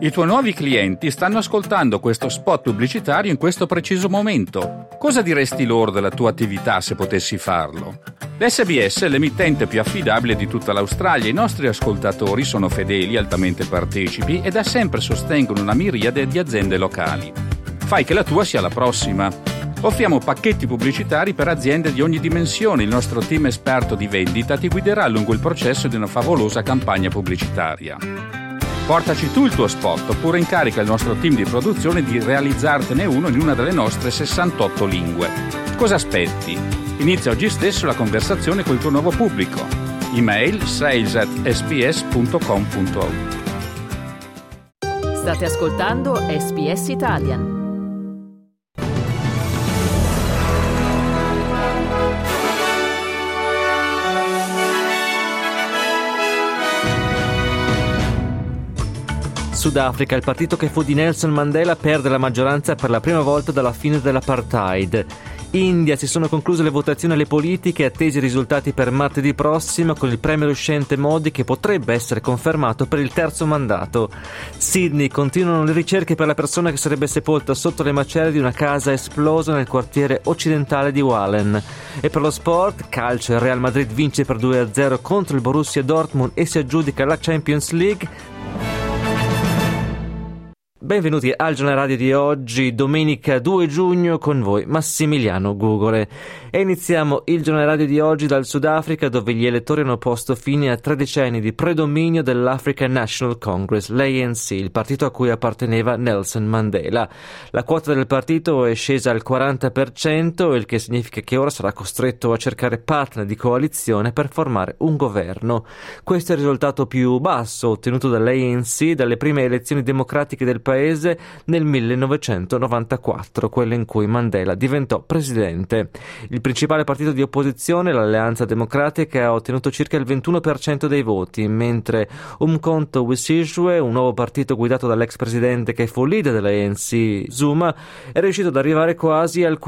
I tuoi nuovi clienti stanno ascoltando questo spot pubblicitario in questo preciso momento. Cosa diresti loro della tua attività se potessi farlo? L'SBS è l'emittente più affidabile di tutta l'Australia. I nostri ascoltatori sono fedeli, altamente partecipi e da sempre sostengono una miriade di aziende locali. Fai che la tua sia la prossima. Offriamo pacchetti pubblicitari per aziende di ogni dimensione. Il nostro team esperto di vendita ti guiderà lungo il processo di una favolosa campagna pubblicitaria. Portaci tu il tuo spot oppure incarica il nostro team di produzione di realizzartene uno in una delle nostre 68 lingue. Cosa aspetti? Inizia oggi stesso la conversazione col tuo nuovo pubblico. Email sales@sbs.com.au. State ascoltando SBS Italian. Sudafrica, il partito che fu di Nelson Mandela, perde la maggioranza per la prima volta dalla fine dell'apartheid. India, si sono concluse le votazioni alle politiche, attesi i risultati per martedì prossimo con il premier uscente Modi che potrebbe essere confermato per il terzo mandato. Sydney, continuano le ricerche per la persona che sarebbe sepolta sotto le macerie di una casa esplosa nel quartiere occidentale di Wallen. E per lo sport, calcio, il Real Madrid vince per 2-0 contro il Borussia Dortmund e si aggiudica la Champions League. Benvenuti al giornale radio di oggi, domenica 2 giugno, con voi Massimiliano Gugole. E iniziamo il giornale radio di oggi dal Sudafrica, dove gli elettori hanno posto fine a 3 decenni di predominio dell'African National Congress, l'ANC, il partito a cui apparteneva Nelson Mandela. La quota del partito è scesa al 40%, il che significa che ora sarà costretto a cercare partner di coalizione per formare un governo. Questo è il risultato più basso ottenuto dall'ANC dalle prime elezioni democratiche del paese nel 1994, quello in cui Mandela diventò presidente. Il principale partito di opposizione, l'Alleanza Democratica, ha ottenuto circa il 21% dei voti, mentre Umkhonto we Sizwe, un nuovo partito guidato dall'ex presidente che fu leader dell'ANC, Zuma, è riuscito ad arrivare quasi al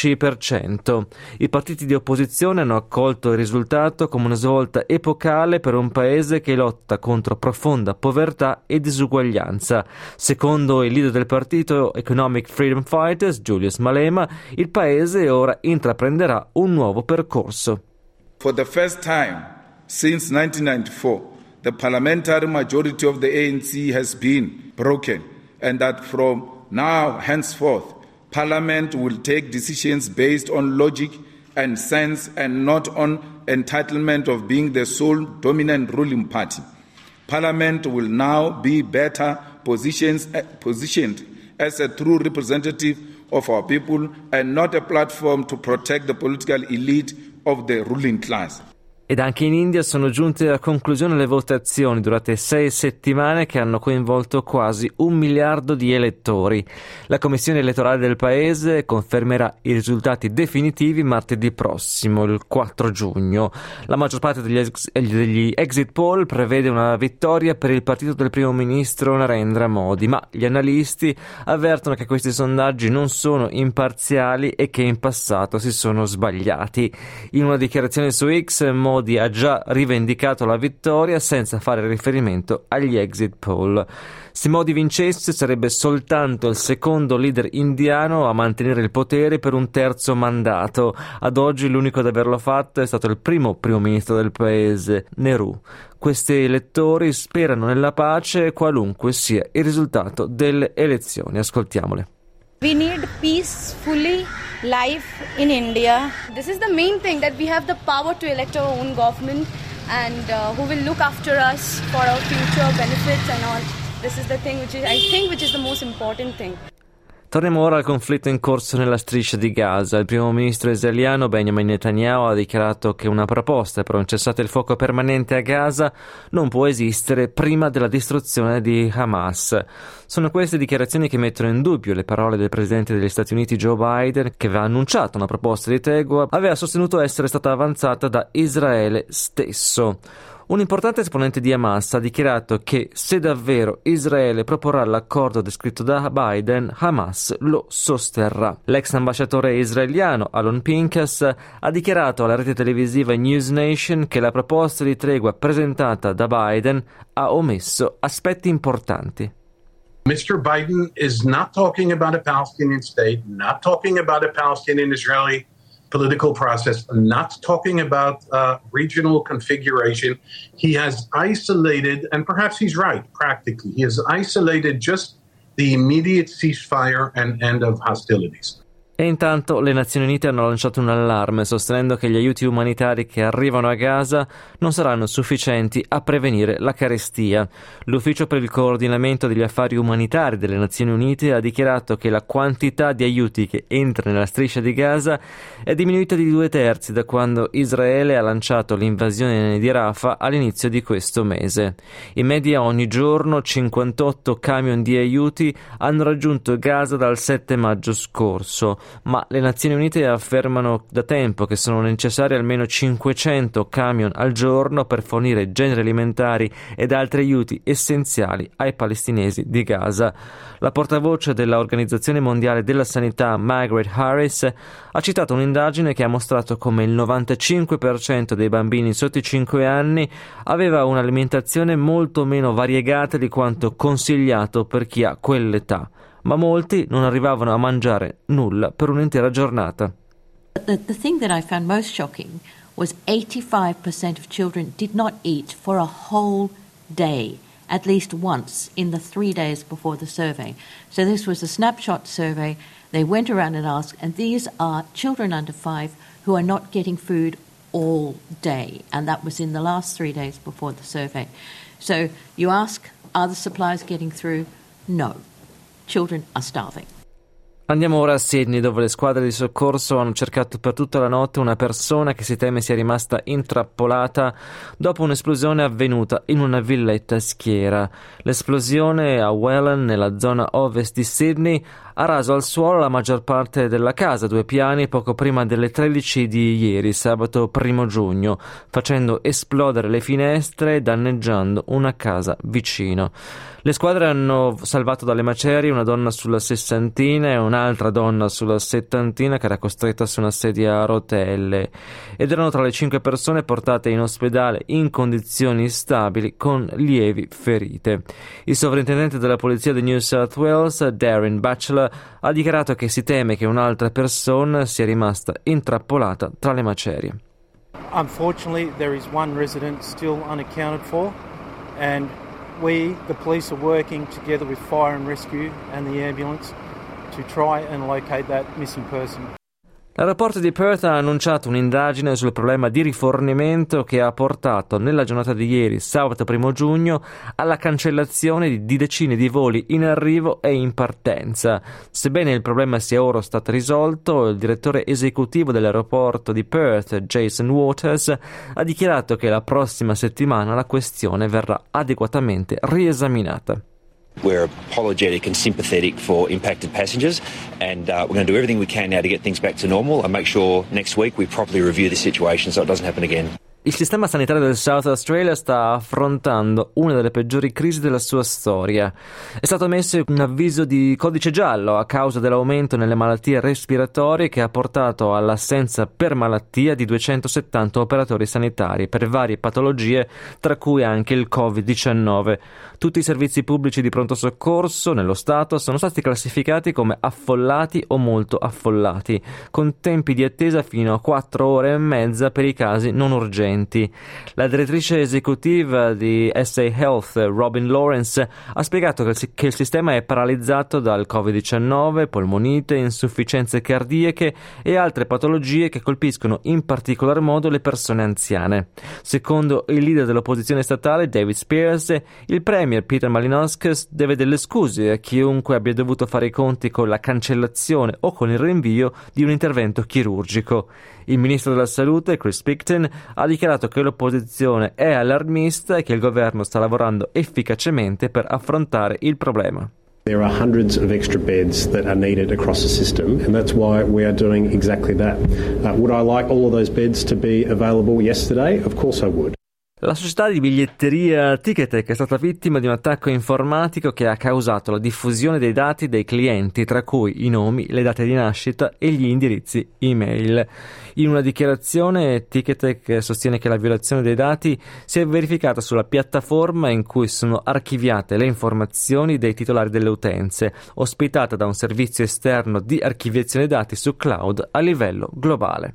15%. I partiti di opposizione hanno accolto il risultato come una svolta epocale per un paese che lotta contro profonda povertà e disuguaglianza. Secondo il leader del partito Economic Freedom Fighters, Julius Malema, il paese ora intraprenderà un nuovo percorso. For the first time since 1994, the parliamentary majority of the ANC has been broken, and that from now henceforth, Parliament will take decisions based on logic and sense and not on entitlement of being the sole dominant ruling party. Parliament will now be better positioned as a true representative of our people and not a platform to protect the political elite of the ruling class. Ed anche in India sono giunte a conclusione le votazioni durate 6 settimane che hanno coinvolto quasi 1 miliardo di elettori. La commissione elettorale del paese confermerà i risultati definitivi martedì prossimo, il 4 giugno. La maggior parte degli exit poll prevede una vittoria per il partito del primo ministro Narendra Modi, ma gli analisti avvertono che questi sondaggi non sono imparziali e che in passato si sono sbagliati. In una dichiarazione su X, Modi ha già rivendicato la vittoria senza fare riferimento agli exit poll. Se Modi vincesse sarebbe soltanto il secondo leader indiano a mantenere il potere per un terzo mandato. Ad oggi l'unico ad averlo fatto è stato il primo ministro del paese, Nehru. Questi elettori sperano nella pace qualunque sia il risultato delle elezioni. Ascoltiamole. We need peacefully life in India. This is the main thing, that we have the power to elect our own government and who will look after us for our future benefits and all. This is the thing which is the most important thing. Torniamo ora al conflitto in corso nella striscia di Gaza. Il primo ministro israeliano Benjamin Netanyahu ha dichiarato che una proposta per un cessate il fuoco permanente a Gaza non può esistere prima della distruzione di Hamas. Sono queste dichiarazioni che mettono in dubbio le parole del presidente degli Stati Uniti Joe Biden, che aveva annunciato una proposta di tregua, aveva sostenuto essere stata avanzata da Israele stesso. Un importante esponente di Hamas ha dichiarato che se davvero Israele proporrà l'accordo descritto da Biden, Hamas lo sosterrà. L'ex ambasciatore israeliano Alon Pinkas ha dichiarato alla rete televisiva News Nation che la proposta di tregua presentata da Biden ha omesso aspetti importanti. Mr. Biden is not talking about a Palestinian state, not talking about a Palestinian-Israeli political process, not talking about regional configuration. He has isolated, and perhaps he's right, practically, he has isolated just the immediate ceasefire and end of hostilities. E intanto le Nazioni Unite hanno lanciato un allarme sostenendo che gli aiuti umanitari che arrivano a Gaza non saranno sufficienti a prevenire la carestia. L'Ufficio per il coordinamento degli affari umanitari delle Nazioni Unite ha dichiarato che la quantità di aiuti che entra nella striscia di Gaza è diminuita di 2/3 da quando Israele ha lanciato l'invasione di Rafah all'inizio di questo mese. In media ogni giorno 58 camion di aiuti hanno raggiunto Gaza dal 7 maggio scorso. Ma le Nazioni Unite affermano da tempo che sono necessari almeno 500 camion al giorno per fornire generi alimentari ed altri aiuti essenziali ai palestinesi di Gaza. La portavoce dell'Organizzazione Mondiale della Sanità, Margaret Harris, ha citato un'indagine che ha mostrato come il 95% dei bambini sotto i 5 anni aveva un'alimentazione molto meno variegata di quanto consigliato per chi ha quell'età. Ma molti non arrivavano a mangiare nulla per un'intera giornata. The thing that I found most shocking was 85% of children did not eat for a whole day, at least once in the 3 days before the survey. So this was a snapshot survey. They went around and asked, and these are children under 5 who are not getting food all day, and that was in the last 3 days before the survey. So you ask, are the supplies getting through? No. Children are starving. Andiamo ora a Sydney, dove le squadre di soccorso hanno cercato per tutta la notte una persona che si teme sia rimasta intrappolata dopo un'esplosione avvenuta in una villetta schiera. L'esplosione a Welland, nella zona ovest di Sydney, ha raso al suolo la maggior parte della casa, 2 piani, poco prima delle 13 di ieri, sabato 1 giugno, facendo esplodere le finestre e danneggiando una casa vicino. Le squadre hanno salvato dalle macerie una donna sulla sessantina e un'altra donna sulla settantina che era costretta su una sedia a rotelle ed erano tra le 5 persone portate in ospedale in condizioni stabili con lievi ferite. Il sovrintendente della polizia di New South Wales, Darren Batchelor, ha dichiarato che si teme che un'altra persona sia rimasta intrappolata tra le macerie. Unfortunately, there is one resident still unaccounted for, and we, the police, are working together with fire and rescue and the ambulance to try and locate that missing person. L'aeroporto di Perth ha annunciato un'indagine sul problema di rifornimento che ha portato nella giornata di ieri, sabato 1 giugno, alla cancellazione di decine di voli in arrivo e in partenza. Sebbene il problema sia ora stato risolto, il direttore esecutivo dell'aeroporto di Perth, Jason Waters, ha dichiarato che la prossima settimana la questione verrà adeguatamente riesaminata. We're apologetic and sympathetic for impacted passengers, and we're going to do everything we can now to get things back to normal and make sure next week we properly review the situation so it doesn't happen again. Il sistema sanitario del South Australia sta affrontando una delle peggiori crisi della sua storia. È stato emesso un avviso di codice giallo a causa dell'aumento nelle malattie respiratorie che ha portato all'assenza per malattia di 270 operatori sanitari per varie patologie, tra cui anche il Covid-19. Tutti i servizi pubblici di pronto soccorso nello Stato sono stati classificati come affollati o molto affollati, con tempi di attesa fino a 4 ore e mezza per i casi non urgenti. La direttrice esecutiva di SA Health, Robin Lawrence, ha spiegato che il sistema è paralizzato dal Covid-19, polmonite, insufficienze cardiache e altre patologie che colpiscono in particolar modo le persone anziane. Secondo il leader dell'opposizione statale, David Spears, il premier Peter Malinauskas deve delle scuse a chiunque abbia dovuto fare i conti con la cancellazione o con il rinvio di un intervento chirurgico. Il ministro della salute, Chris Picton, ha dichiarato che l'opposizione è allarmista e che il governo sta lavorando efficacemente per affrontare il problema. There are hundreds of extra beds that are needed across the system, and that's why we are doing exactly that. Would I like all of those beds to be available yesterday? Of course I would. La società di biglietteria Ticketek è stata vittima di un attacco informatico che ha causato la diffusione dei dati dei clienti, tra cui i nomi, le date di nascita e gli indirizzi email. In una dichiarazione, Ticketek sostiene che la violazione dei dati si è verificata sulla piattaforma in cui sono archiviate le informazioni dei titolari delle utenze, ospitata da un servizio esterno di archiviazione dati su cloud a livello globale.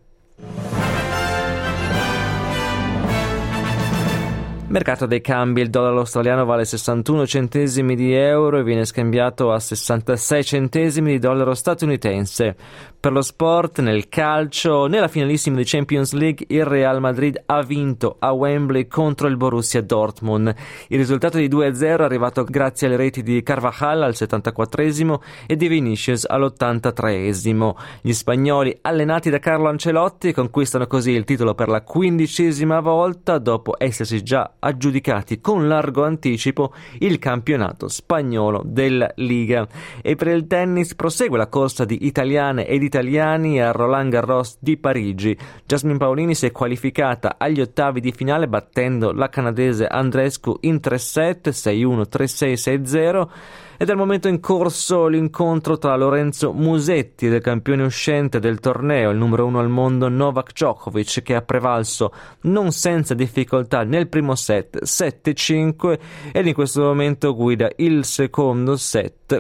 Mercato dei cambi: il dollaro australiano vale 61 centesimi di euro e viene scambiato a 66 centesimi di dollaro statunitense. Per lo sport, nel calcio, nella finalissima di Champions League il Real Madrid ha vinto a Wembley contro il Borussia Dortmund. Il risultato di 2-0 è arrivato grazie alle reti di Carvajal al 74esimo e di Vinicius all'83esimo. Gli spagnoli, allenati da Carlo Ancelotti, conquistano così il titolo per la 15ª volta dopo essersi già aggiudicati con largo anticipo il campionato spagnolo della Liga. E per il tennis prosegue la corsa di italiane ed italiani a Roland Garros di Parigi. Jasmine Paolini si è qualificata agli ottavi di finale battendo la canadese Andreescu in 3-7, 6-1, 3-6, 6-0. Ed è al momento in corso l'incontro tra Lorenzo Musetti, del campione uscente del torneo, il numero 1 al mondo Novak Djokovic, che ha prevalso non senza difficoltà nel primo set 7-5 ed in questo momento guida il secondo set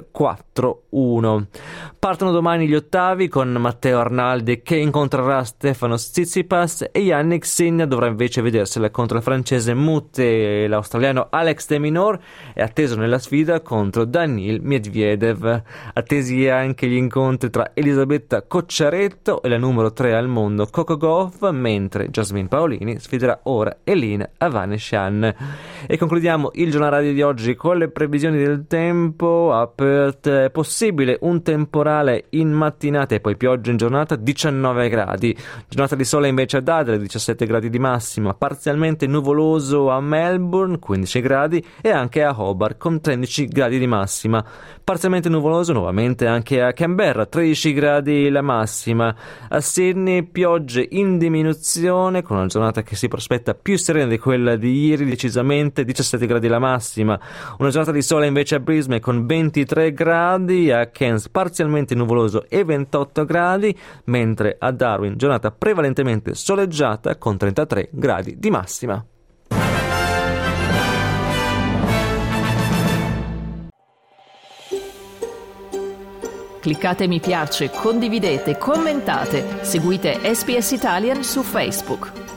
4-1. Partono domani gli ottavi con Matteo Arnaldi che incontrerà Stefano Tsitsipas e Yannick Sinner dovrà invece vedersela contro il francese Moutet e l'australiano Alex de Minaur è atteso nella sfida contro Daniil Medvedev. Attesi anche gli incontri tra Elisabetta Cocciaretto e la numero 3 al mondo Coco Gauff, mentre Jasmine Paolini sfiderà ora Elina Avanesyan. E concludiamo il giornale radio di oggi con le previsioni del tempo. A Perth è possibile un temporale in mattinata e poi pioggia in giornata, 19 gradi. Giornata di sole invece ad Adelaide, 17 gradi di massima. Parzialmente nuvoloso a Melbourne, 15 gradi, e anche a Hobart con 13 gradi di massima. Parzialmente nuvoloso nuovamente anche a Canberra, 13 gradi la massima. A Sydney piogge in diminuzione con una giornata che si prospetta più serena di quella di ieri, decisamente 17 gradi la massima. Una giornata di sole invece a Brisbane con 23 gradi, a Cairns parzialmente nuvoloso e 28 gradi, mentre a Darwin giornata prevalentemente soleggiata con 33 gradi di massima. Cliccate mi piace, condividete, commentate, seguite SPS Italian su Facebook.